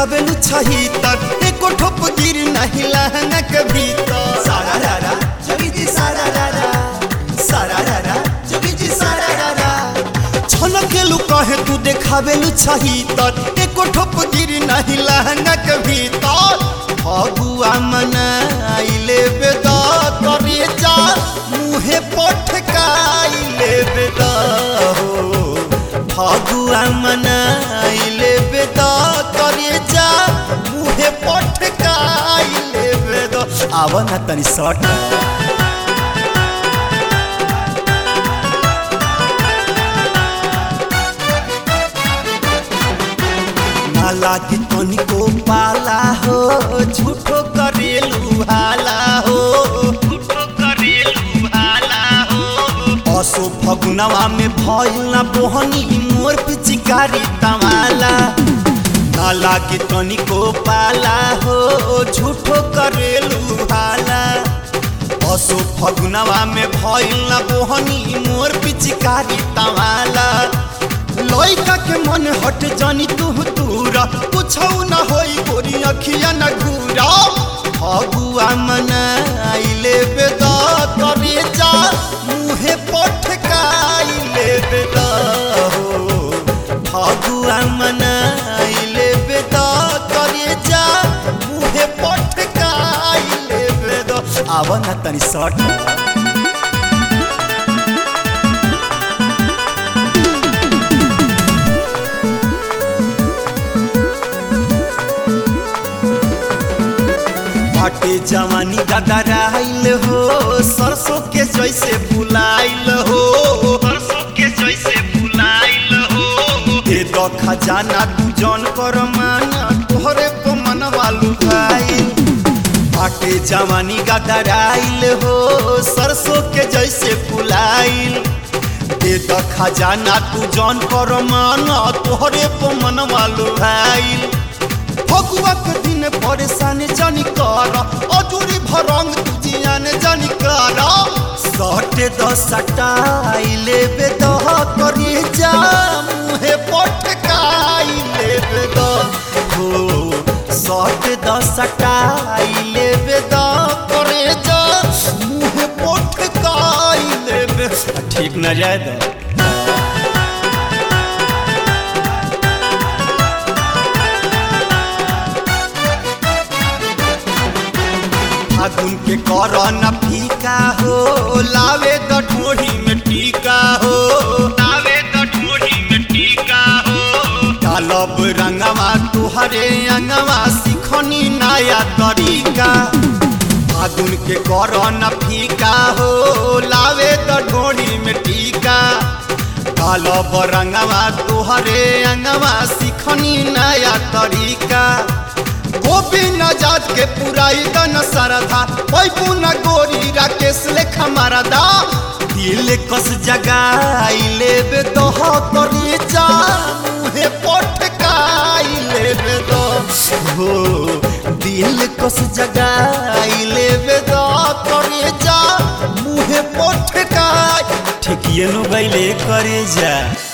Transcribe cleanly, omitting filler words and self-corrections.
देखावेलु छही तर एको ठोप गिर नहीं लहंगा के भीतर सारा रारा जोगी जी सारा रारा सारा रारा जोगी जी सारा रारा छनकेलु कहे तू देखावेलु छही तर एको ठोप गिर नहीं लहंगा के भीतर फगुआ मनाइले बेदा करे जा मुहे पटकाइले बेदा हो फगुआ मनाइले बेदा करे जा मुहे पटकाइले बेदा आव ना तनी सट लागे तनिको पाला हो झूठो करेलु हाला हो झूठो करेलु हाला हो असो फगुनवा में भइल ना बोहनी मोर पिचकारी तमाला ना लागे तनिको पाला हो झूठो करेलु हाला असो फगुनवा में भइल ना बोहनी मोर पिचकारी तमाला लइका के मन हट जानी तू दूरा कुछौ न होई गोरी अखिया न घूरा फगुआ मनाइले बेदा करे जा मुहे पटकाइले बेदा हो फगुआ मनाइले बेदा करे जा मुहे पटकाइले बेदा आव न तनी सट बाटे जवानी गदराइल हो सरसों के जैसे फुलाइल हो सरसों के जैसे फुलाइल हो दे दो खजाना तू जौन कर माना तोहरे को मनवा लुभाइल बाटे जवानी गदराइल हो सरसों के जैसे फुलाइल दे दो खजाना तू जौन कर माना तोहरे को मनवा लुभाइल फगुआ के दिन परेशान जानी कर अजूरी भरंग तुझियान जानी कर सटे दस सटाइले बेद करी जा मुहे पटकाइले बेद हो सटे दस सटाइले बेद करे जा मुहे पटकाइले बेद ठीक न जाए दो फागुन के करना फीका हो लावे द ढोढ़ी में टीका हो लावे द ढोढ़ी में टीका हो डालब रंगवा तुहरे अंगवा सिखनी नया तरीका फागुन के करना फीका हो लावे द ढोढ़ी में टीका डालब रंगवा तुहरे अंगवा सिखनी नया तरीका गोविंद आजाद के पुराई दन सरधा पैपू न गोरी राकेश लेखा मारदा दिल कस जगाइले बे दोह करी जा मुहे पटकाइले बे दो हो दिल कस जगाइले बे दोह करी जा मुहे पटकाइ ठिकिए नु गइले करे जा।